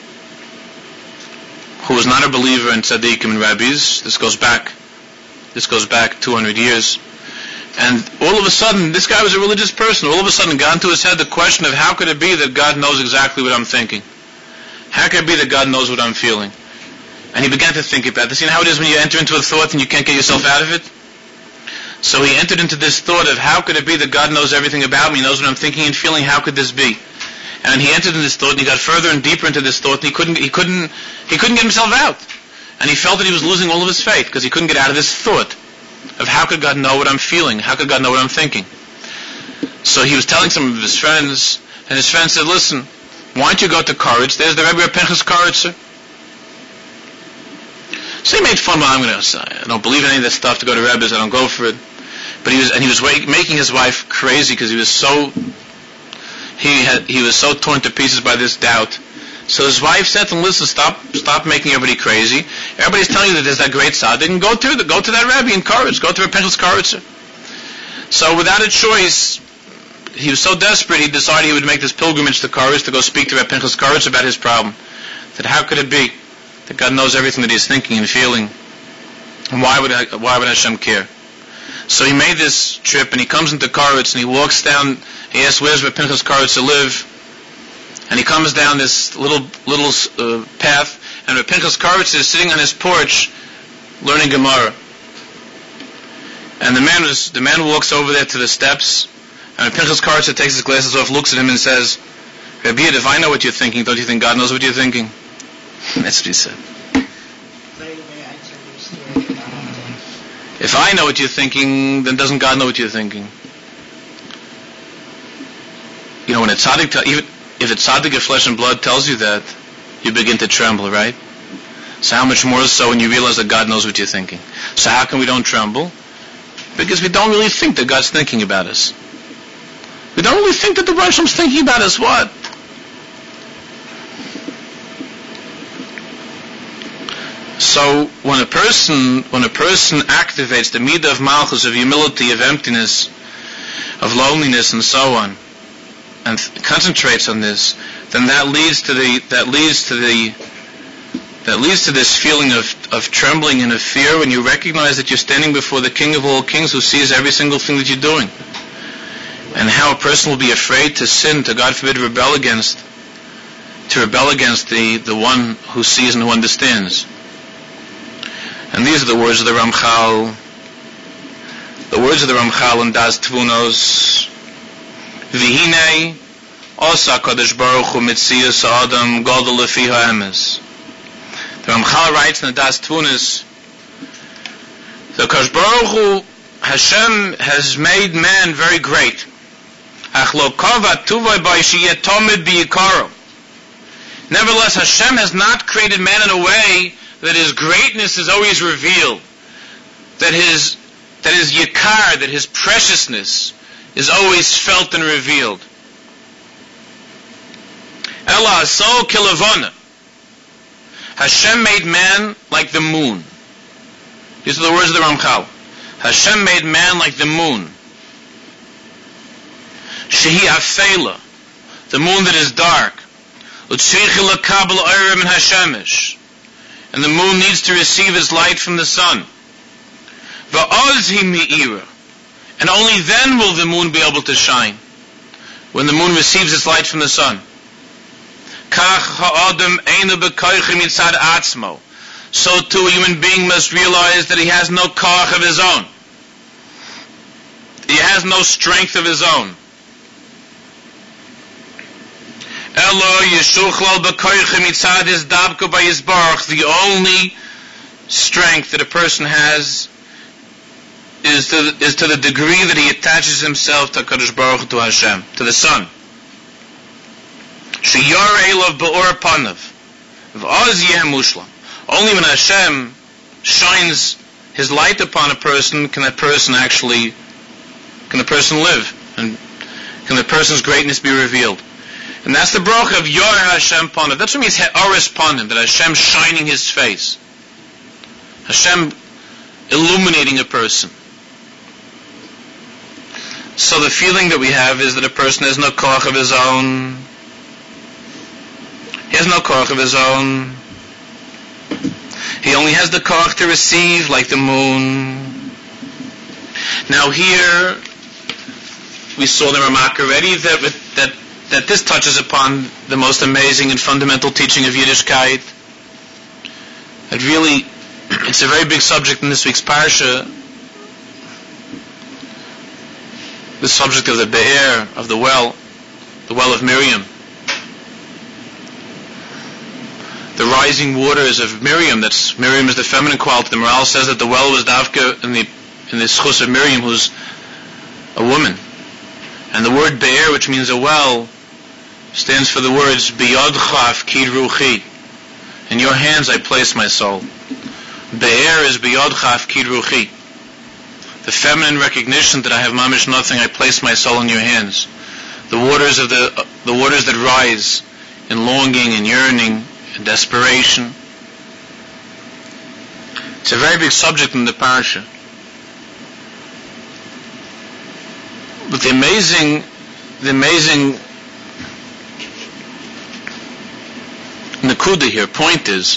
who was not a believer in tzaddikim and rabbis. This goes back, this goes back two hundred years. And all of a sudden, this guy was a religious person. All of a sudden, got into his head the question of how could it be that God knows exactly what I'm thinking? How could it be that God knows what I'm feeling? And he began to think about this. You know how it is when you enter into a thought and you can't get yourself out of it? So he entered into this thought of how could it be that God knows everything about me, knows what I'm thinking and feeling, how could this be? And he entered into this thought and he got further and deeper into this thought and he couldn't, he couldn't, he couldn't get himself out. And he felt that he was losing all of his faith because he couldn't get out of this thought of how could God know what I'm feeling? How could God know what I'm thinking? So he was telling some of his friends, and his friends said, listen, why don't you go to Koritz? There's the Rebbe Reb Pinchas Karitzer. So he made fun. Well, I'm going to say, I don't believe in any of that stuff to go to Rebbe's. I don't go for it. But he was, and he was wait, making his wife crazy because he was so, he had, he was so torn to pieces by this doubt. So his wife said to him, listen, stop, stop making everybody crazy. Everybody's telling you that there's that great tzaddik, and go to the, go to that Rebbe in Koritz, go to Reb Pinchas Karitzer. So without a choice, he was so desperate, he decided he would make this pilgrimage to Koritz to go speak to Reb Pinchas Karitzer about his problem. That how could it be that God knows everything that he's thinking and feeling, and why would I, why would Hashem care? So he made this trip, and he comes into Koritz, and he walks down. He asks, where's Reb Pinchas Karitzer live? And he comes down this little little uh, path, and Reb Pinchas Karitzer is sitting on his porch learning Gemara. And the man was the man walks over there to the steps, and Reb Pinchas Karitzer takes his glasses off, looks at him, and says, Rabbi, if I know what you're thinking, don't you think God knows what you're thinking? That's what he said. If I know what you're thinking, then doesn't God know what you're thinking? You know, when a tzaddik, te- even if a tzaddik of flesh and blood tells you that, you begin to tremble, right? So how much more so when you realize that God knows what you're thinking? So how come we don't tremble? Because we don't really think that God's thinking about us. We don't really think that the Baruch Hashem's thinking about us. What? So when a person, when a person activates the midah of malchus, of humility, of emptiness, of loneliness, and so on, and th- concentrates on this, then that leads to the that leads to the that leads to this feeling of, of trembling and of fear when you recognize that you're standing before the King of all kings who sees every single thing that you're doing, and how a person will be afraid to sin, to God forbid rebel against, to rebel against the, the one who sees and who understands. And these are the words of the Ramchal. The words of the Ramchal in Das Tvunos. V'hinei osa Kadosh Baruch Hu mitzias Adam gadol lefi ha'emes. The Ramchal writes in the Das Tvunos, the Kadosh Baruch Hu, Hashem has made man very great. Ach lo kava tuvay b'yishiyeh tomid b'yikaro. Nevertheless, Hashem has not created man in a way that his greatness is always revealed, that his that his yikar, that his preciousness is always felt and revealed. Ella so kilavana. Hashem made man like the moon. These are the words of the Ramchal. Hashem made man like the moon. Shehi afela, the moon that is dark. Utzrichi lakabel oira min hashemish, and the moon needs to receive its light from the sun. Va'oz hi mi'ira, and only then will the moon be able to shine, when the moon receives its light from the sun. Kach ha'adam einu b'koichi mitzad atzmo, so too a human being must realize that he has no koach of his own. He has no strength of his own. Elo yeshuchlal b'koichi mitzad is dabko b'yizbarach. The only strength that a person has is to, is to the degree that he attaches himself to HaKadosh Baruch Hu, to Hashem, to the sun. Sheyar elav ba'or panav v'oz yeh mushlam. Only when Hashem shines His light upon a person can that person actually, can the person live, and can the person's greatness be revealed. And that's the bracha of Yor Hashem panav. That's what means Ha'aris panav, that Hashem shining His face, Hashem illuminating a person. So the feeling that we have is that a person has no koach of his own. He has no koach of his own. He only has the koach to receive, like the moon. Now here, we saw the Ramak already, that, that, that this touches upon the most amazing and fundamental teaching of Yiddishkeit. It really, it's a very big subject in this week's Parsha. The subject of the Be'er, of the well, the well of Miriam. The rising waters of Miriam, that's, Miriam is the feminine quality. The Maral says that the well was Davka in the, in the schus of Miriam, who's a woman. And the word Be'er, which means a well, stands for the words, Biyodcha afkid ruchi. In your hands I place my soul. Be'er is Biyodcha afkid ruchi. The feminine recognition that I have mamish nothing, I place my soul in your hands. The waters of the uh, the waters that rise in longing and yearning and desperation. It's a very big subject in the parasha. But the amazing, the amazing nakuda here, point is,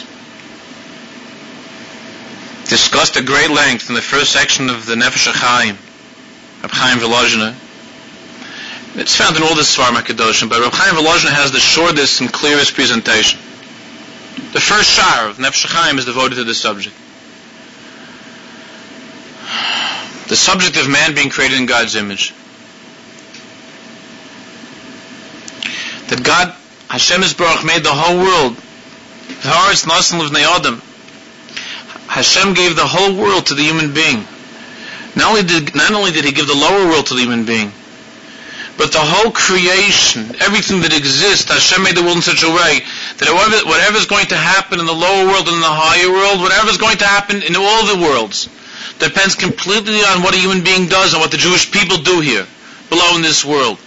discussed at great length in the first section of the Nefesh HaChaim, Reb Chaim Volozhiner. It's found in all the Svarim HaKadoshim, but Reb Chaim Volozhiner has the shortest and clearest presentation. The first shar of Nefesh HaChaim is devoted to this subject. The subject of man being created in God's image. That God, Hashem Yisbarach, made the whole world. Haaretz nasan livnei Adam. Hashem gave the whole world to the human being. Not only did, not only did He give the lower world to the human being, but the whole creation, everything that exists, Hashem made the world in such a way that whatever, whatever is going to happen in the lower world and in the higher world, whatever is going to happen in all the worlds, depends completely on what a human being does and what the Jewish people do here, below in this world.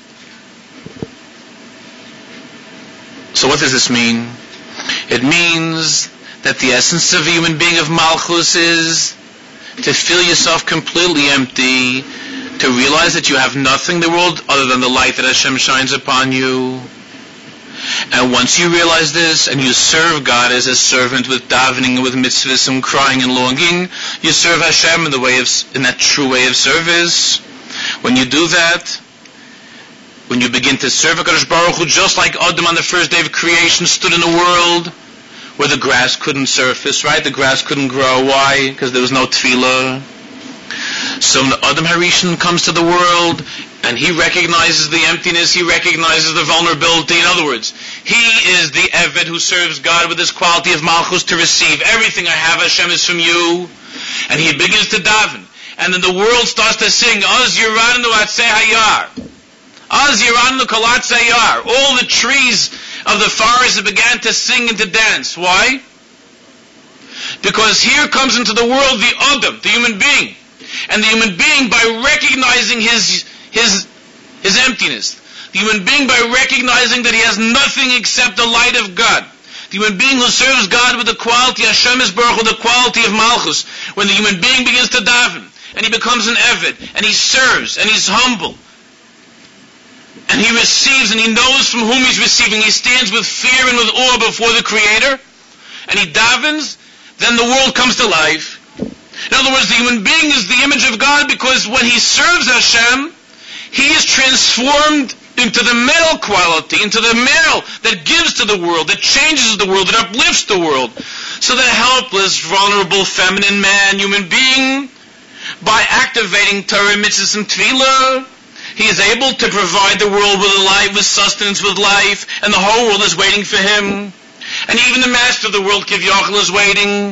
So what does this mean? It means that the essence of a human being of Malchus is to feel yourself completely empty, to realize that you have nothing in the world other than the light that Hashem shines upon you. And once you realize this, and you serve God as a servant with davening and with mitzvahs and crying and longing, you serve Hashem in the way of, in that true way of service. When you do that, when you begin to serve HaKadosh Baruch Hu, just like Adam on the first day of creation stood in a world where the grass couldn't surface, right? The grass couldn't grow. Why? Because there was no tefillah. So when Adam Harishon comes to the world and he recognizes the emptiness, he recognizes the vulnerability. In other words, he is the Eved who serves God with this quality of Malchus to receive. Everything I have, Hashem, is from you. And he begins to daven. And then the world starts to sing, Az Yiranu Atzei Hayar. Az Yiranu Kolatzei Hayar. All the trees of the forest began to sing and to dance. Why? Because here comes into the world the Adam, the human being. And the human being, by recognizing his, his, his emptiness, the human being, by recognizing that he has nothing except the light of God, the human being who serves God with the quality, Hashem is Baruch Hu, the quality of Malchus, when the human being begins to daven, and he becomes an Eved, and he serves, and he's humble, and he receives, and he knows from whom he's receiving, he stands with fear and with awe before the Creator, and he davens, then the world comes to life. In other words, the human being is the image of God, because when he serves Hashem, he is transformed into the male quality, into the male that gives to the world, that changes the world, that uplifts the world. So the helpless, vulnerable, feminine man, human being, by activating Torah, mitzvahs, and tefillah, he is able to provide the world with life, with sustenance, with life, and the whole world is waiting for him. And even the master of the world, Kivyachal, is waiting.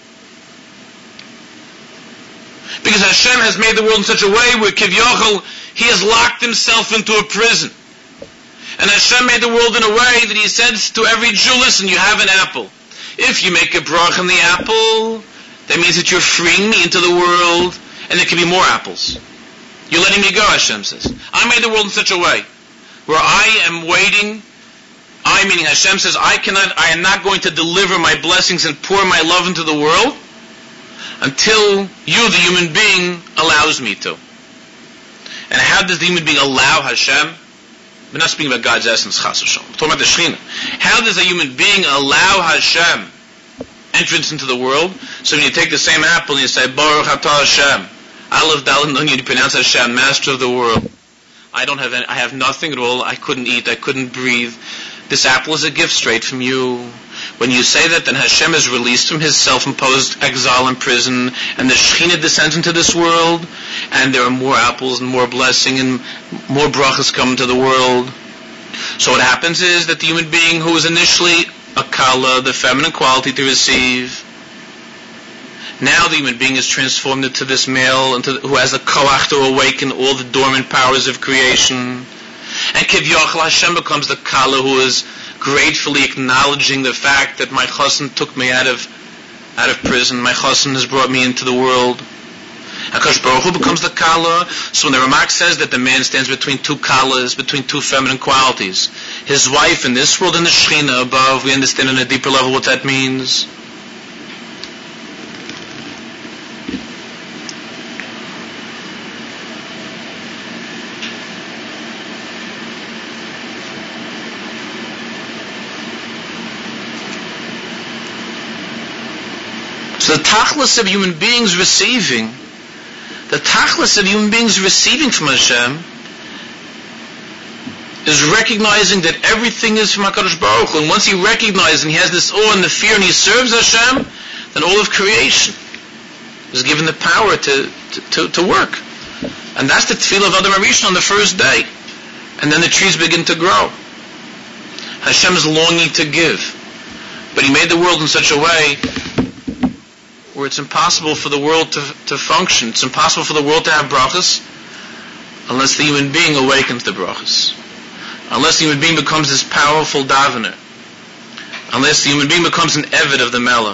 Because Hashem has made the world in such a way where Kivyachal, he has locked himself into a prison. And Hashem made the world in a way that he says to every Jew, listen, you have an apple. If you make a brach on the apple, that means that you're freeing me into the world, and there can be more apples. You're letting me go, Hashem says. I made the world in such a way where I am waiting. I, meaning Hashem says, I cannot, I am not going to deliver my blessings and pour my love into the world until you, the human being, allows me to. And how does the human being allow Hashem? We're not speaking about God's essence, Chas v'Shalom. We're talking about the Shekhinah. How does a human being allow Hashem entrance into the world? So when you take the same apple and you say, Baruch Atah Hashem, Aleph Dalet Nun, you pronounce Hashem, Master of the world. I don't have any, I have nothing at all. I couldn't eat. I couldn't breathe. This apple is a gift straight from you. When you say that, then Hashem is released from his self-imposed exile and prison, and the Shekhinah descends into this world, and there are more apples and more blessing and more brachas come into the world. So what happens is that the human being who was initially a kala, the feminine quality to receive, now the human being is transformed into this male, into, who has the koach to awaken all the dormant powers of creation. And Kivyachal, Hashem becomes the kala who is gratefully acknowledging the fact that my chassan took me out of out of prison, my chassan has brought me into the world. HaKadosh Baruch Hu becomes the kala. So when the Ramak says that the man stands between two kalas, between two feminine qualities, his wife in this world and the Shekhinah above, we understand on a deeper level what that means. So the tachlis of human beings receiving, the tachlis of human beings receiving from Hashem is recognizing that everything is from HaKadosh Baruch Hu. And once he recognizes and he has this awe and the fear and he serves Hashem, then all of creation is given the power to, to, to, to work. And that's the tefillah of Adam HaRishon on the first day. And then the trees begin to grow. Hashem is longing to give. But he made the world in such a way where it's impossible for the world to, to function. It's impossible for the world to have brachas unless the human being awakens the brachas. Unless the human being becomes this powerful davener. Unless the human being becomes an Eved of the Melech.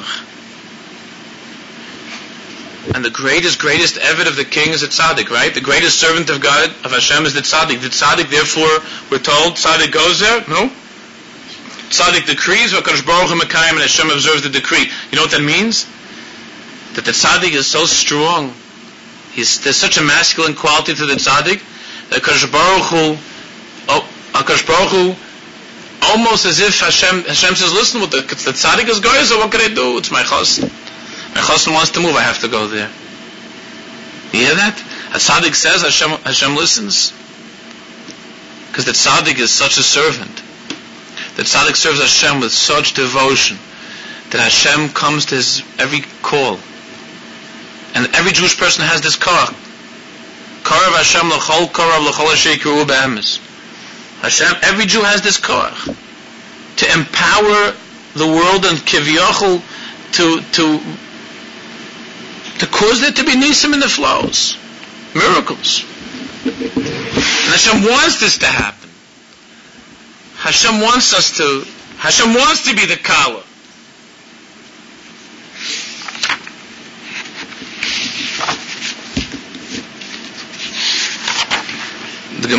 And the greatest, greatest Eved of the king is the tzaddik, right? The greatest servant of God, of Hashem, is the tzaddik. The tzaddik, therefore, we're told, tzaddik goes there? No? Tzaddik decrees, HaKadosh Baruch Hu Mekayim, and Hashem observes the decree. You know what that means? That the tzaddik is so strong. He's, there's such a masculine quality to the tzaddik that HaKadosh Baruch Hu, oh, HaKadosh Baruch Hu, almost as if Hashem, Hashem says, listen, what the, the tzaddik is going, so what can I do? It's my chassan. My chassan wants to move, I have to go there. You hear that? A tzaddik says, Hashem, Hashem listens. Because the tzaddik is such a servant. The tzaddik serves Hashem with such devotion that Hashem comes to his every call. And every Jewish person has this koach. Karav Hashem l'chol karav l'chol asher yikru be'emes. Hashem, every Jew has this koach to empower the world and kivyachol to to to cause there to be nisim in the flows, miracles. And Hashem wants this to happen. Hashem wants us to. Hashem wants to be the kala.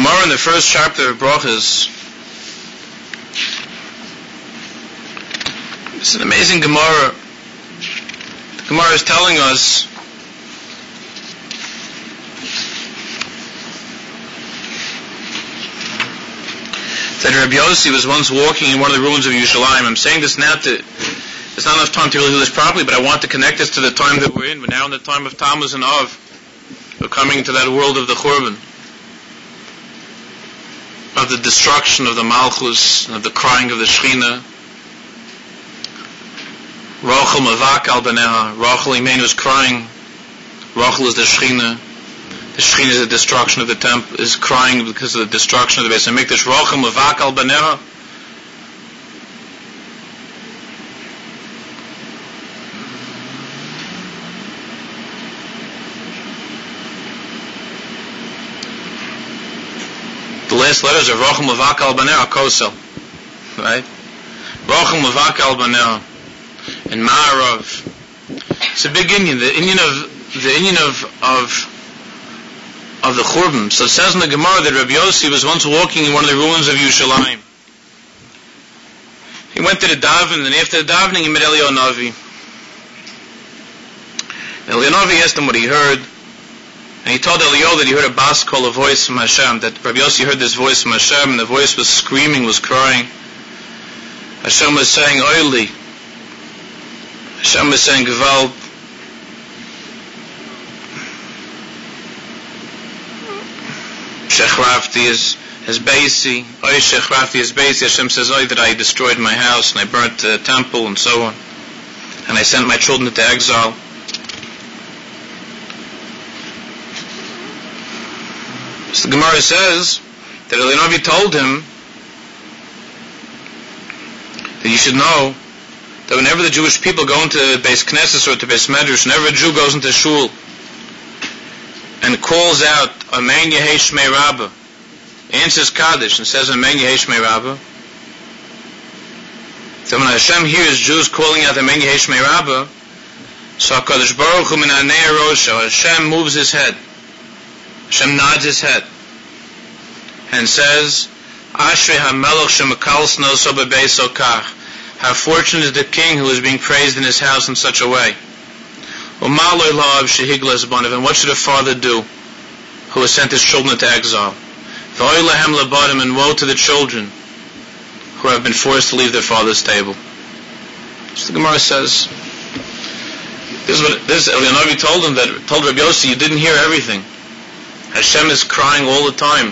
Gemara in the first chapter of Brachas, it's an amazing Gemara. The Gemara is telling us that Rabbi Yossi was once walking in one of the ruins of Yerushalayim. I'm saying this now to, there's not enough time to really do this properly, but I want to connect this to the time that we're in. We're now in the time of Tammuz and Av. We're coming into that world of the Churban, of the destruction of the Malchus, of the crying of the Shechina. Rachel Mavak al Baneha. Rachel Imenu is crying. Rachel is the Shechina. The Shechina is the destruction of the temple, is crying because of the destruction of the Beis HaMikdash. Rachel Mavak al Baneha. The last letters of Rachel Mavak al Baneha, Kosel. Right? Rachel Mavak al Baneha. And Ma'arav. It's a big Indian. The Indian of the Indian of of of the Churban. So it says in the Gemara that Rabbi Yossi was once walking in one of the ruins of Yerushalayim. He went to the daven, and after the davening he met Eliyahu Navi. Eliyahu Navi asked him what he heard, and he told Eliyahu that he heard a bas call, a voice from Hashem, that Rabbi Yossi heard this voice from Hashem, and the voice was screaming, was crying. Hashem was saying, Oili. Hashem was saying, Gewalt. Shechrafti is is Beisi. Oy Shechrafti is Beisi. Hashem says, Oy, that I destroyed my house and I burnt the temple and so on. And I sent my children into exile. So the Gemara says that Eliyahu told him that you should know that whenever the Jewish people go into Beis Knesset or to Beis Medrash, whenever a Jew goes into Shul and calls out Amen Yehei Shmei Rabbah, answers Kaddish and says Amen Yehei Shmei Rabbah, so when Hashem hears Jews calling out Amen Yehei Shmei Rabbah, so HaKadosh Baruch Hu min Anei Rosha, Hashem moves his head, Hashem nods his head and says, Ashrei HaMelech Shemakal Snoso Bebeis Okach. How fortunate is the king who is being praised in his house in such a way. And what should a father do who has sent his children into exile? And woe to the children who have been forced to leave their father's table. So the Gemara says, this is what this Eliyahu told him, that told Rabbi Yossi, you didn't hear everything. Hashem is crying all the time.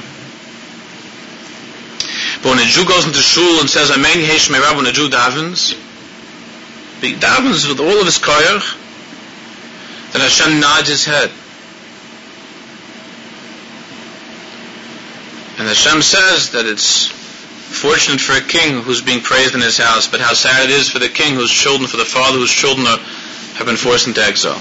But when a Jew goes into shul and says Amen Yehei Shmei Rabbah, when a Jew davens, he davens with all of his koyach, then Hashem nods his head. And Hashem says that it's fortunate for a king who's being praised in his house, but how sad it is for the king whose children, for the father whose children are, have been forced into exile.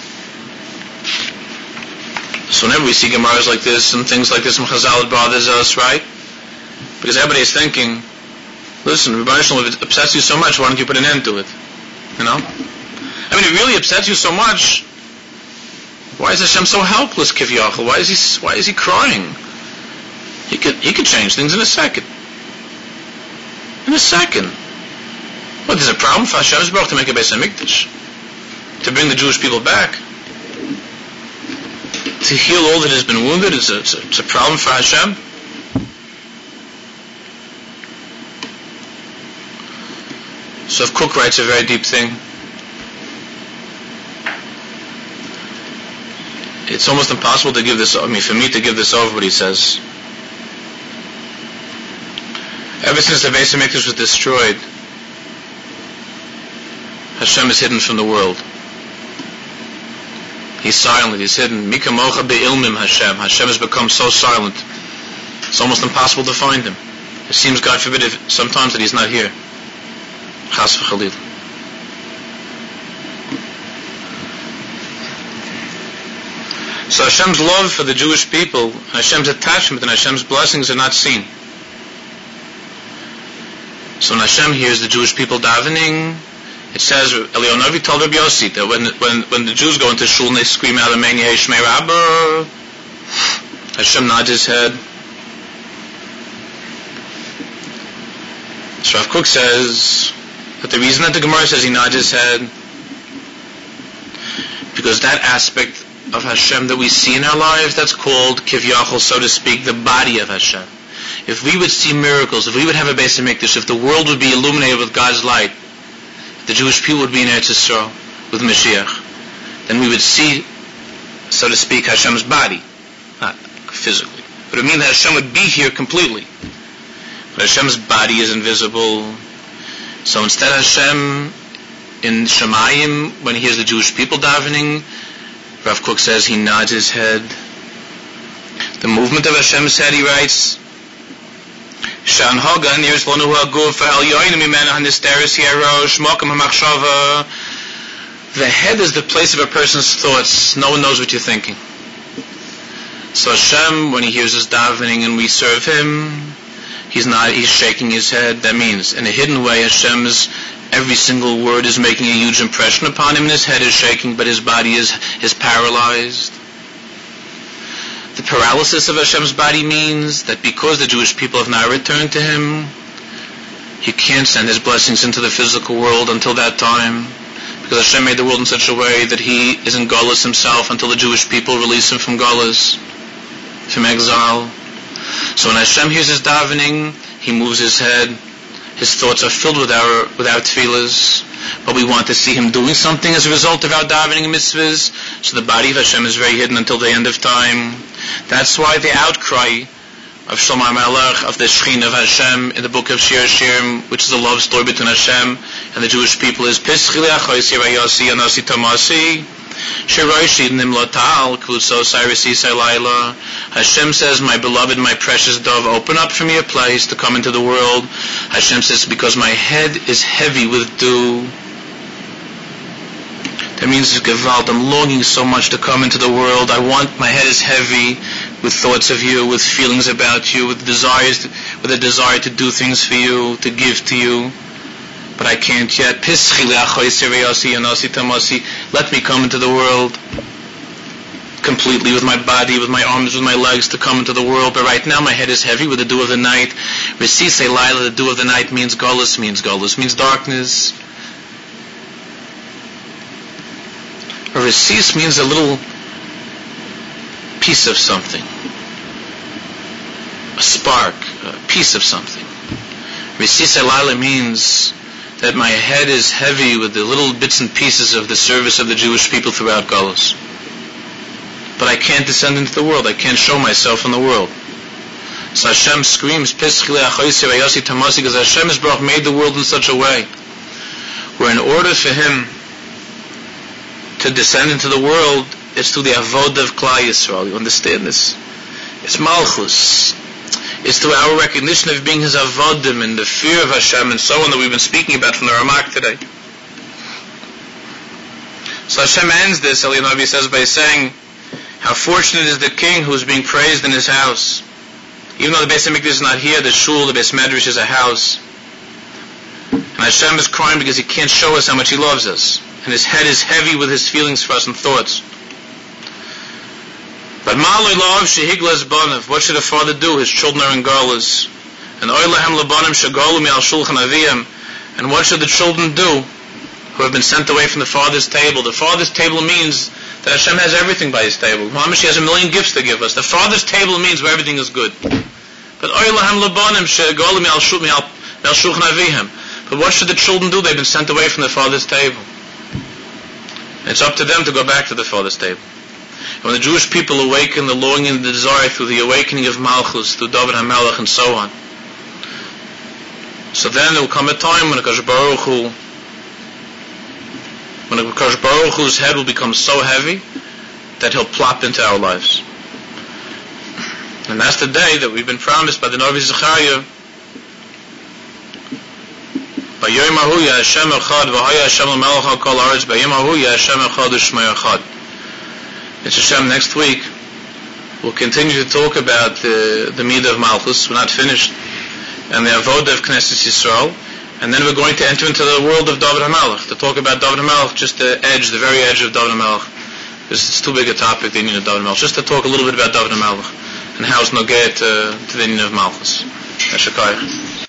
So whenever we see Gemaras like this and things like this, Chazal, it bothers us, right? Because everybody is thinking, listen, Rabbi Shalom, if it upsets you so much, why don't you put an end to it? You know? I mean, it really upsets you so much. Why is Hashem so helpless, Kivyachal? Why is he, why is he crying? He could, he could change things in a second. In a second. What, there's a problem for Hashem's Baruch to make a Beis HaMikdash? To bring the Jewish people back? To heal all that has been wounded? It's a, it's a, it's a problem for Hashem? So if Cook writes a very deep thing, it's almost impossible to give this, I mean for me to give this over what he says. Ever since the Beis HaMikdash was destroyed, Hashem is hidden from the world. He's silent, he's hidden. Mika mocha be'ilmim Hashem. Hashem has become so silent, it's almost impossible to find him. It seems, God forbid, if, sometimes that he's not here. Chas v'chalil. So Hashem's love for the Jewish people, Hashem's attachment and Hashem's blessings are not seen. So when Hashem hears the Jewish people davening, it says, Eliyahu Navi told Rabbi Yossi that when, when, when the Jews go into shul and they scream out, Amen Yehei Shmei Rabbah, Hashem nods his head. So Rav Kook says that the reason that the Gemara says he nods his head, because that aspect of Hashem that we see in our lives, that's called Kivyachol, so to speak, the body of Hashem. If we would see miracles, if we would have a Beis HaMikdash, if the world would be illuminated with God's light, the Jewish people would be in Eretz Yisrael with Mashiach, then we would see, so to speak, Hashem's body, not physically. But it means that Hashem would be here completely. But Hashem's body is invisible. So instead Hashem, in Shemayim, when he hears the Jewish people davening, Rav Kook says he nods his head. The movement of Hashem's head, he writes, Shan Hogan, years lonu ha'guf, ha'al yoyim mimena ha'nisteris hi'arosh, mokum ha'machshava. The head is the place of a person's thoughts. No one knows what you're thinking. So Hashem, when he hears us davening and we serve him, he's not, he's shaking his head. That means, in a hidden way, Hashem's every single word is making a huge impression upon him, and his head is shaking, but his body is, is paralyzed. The paralysis of Hashem's body means that because the Jewish people have not returned to him, he can't send his blessings into the physical world until that time, because Hashem made the world in such a way that he is in Golus himself until the Jewish people release him from Golus, from exile. So when Hashem hears his davening, he moves his head. His thoughts are filled with our with our tefillahs, but we want to see him doing something as a result of our davening and mitzvahs. So the body of Hashem is very hidden until the end of time. That's why the outcry of Shlomo HaMelech, of the Shechina of Hashem in the book of Shir Shirim, which is a love story between Hashem and the Jewish people, is Pischi le'achoisi v'yasi anasi tamasi shiroishi nimlotal kvutso sairisi saylayla. Hashem says, my beloved, my precious dove, open up for me a place to come into the world. Hashem says, because my head is heavy with dew. That means, Gewalt, I'm longing so much to come into the world. I want, my head is heavy with thoughts of you, with feelings about you, with desires, with a desire to do things for you, to give to you. But I can't yet. Let me come into the world completely, with my body, with my arms, with my legs, to come into the world. But right now my head is heavy with the dew of the night. Resisei Laila, the dew of the night means Golus, means Golus, means darkness. A resis means a little piece of something, a spark, a piece of something. Resisei Laila means that my head is heavy with the little bits and pieces of the service of the Jewish people throughout Golus. But I can't descend into the world. I can't show myself in the world. So Hashem screams, because Hashem has made the world in such a way where in order for him to descend into the world, it's through the avodah of Klal Yisrael. You understand this? It's Malchus. It's through our recognition of being his avodim and the fear of Hashem and so on that we've been speaking about from the Ramak today. So Hashem ends this, Eli Navi says, by saying, how fortunate is the king who is being praised in his house. Even though the Beis HaMikdash is not here, the shul, the Beis Medrash is a house. And Hashem is crying because he can't show us how much he loves us. And his head is heavy with his feelings for us and thoughts. But Ma'aloi La'av Shehiglas Banav, what should a father do? His children are in Galus. And Oilahem Labanim Shagalu Mi'al Shulchan Aviyam. And what should the children do who have been sent away from the father's table? The father's table means that Hashem has everything by his table. Mamash, he has a million gifts to give us. The father's table means where everything is good. But Oilahem Labanim Shagalu Mi'al Shulchan Aviyam. But what should the children do? They've been sent away from the father's table. It's up to them to go back to the father's table. And when the Jewish people awaken the longing and the desire through the awakening of Malchus, through David HaMelech and so on, so then there will come a time when Akash Baruch Hu, when Akash Baruch Hu's head will become so heavy that he'll plop into our lives. And that's the day that we've been promised by the Navi Zechariah. B'yom hahu ya Hashem echad v'haya Hashem l'melech ha'kol ha'aretz b'yom hahu ya Hashem echad u'shmei echad. It's Hashem next week. We'll continue to talk about the, the Midah of Malchus. We're not finished. And the Avodah of Knesset Yisrael. And then we're going to enter into the world of David HaMelech, to talk about David HaMelech, just the edge, the very edge of David HaMelech. Because it's too big a topic, the Indian of David HaMelech. Just to talk a little bit about David HaMelech and how it's nogeh to, to the Indian of Malchus. Ashakayach.